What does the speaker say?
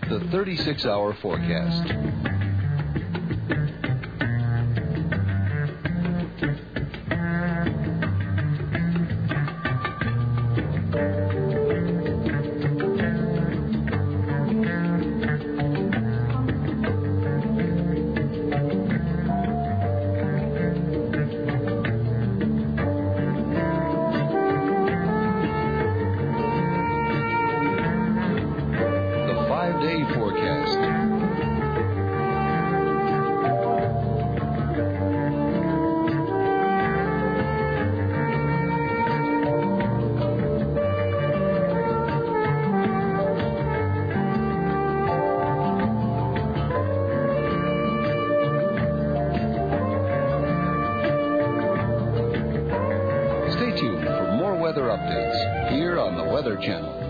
the 36-hour forecast. Stay tuned for more weather updates here on the Weather Channel.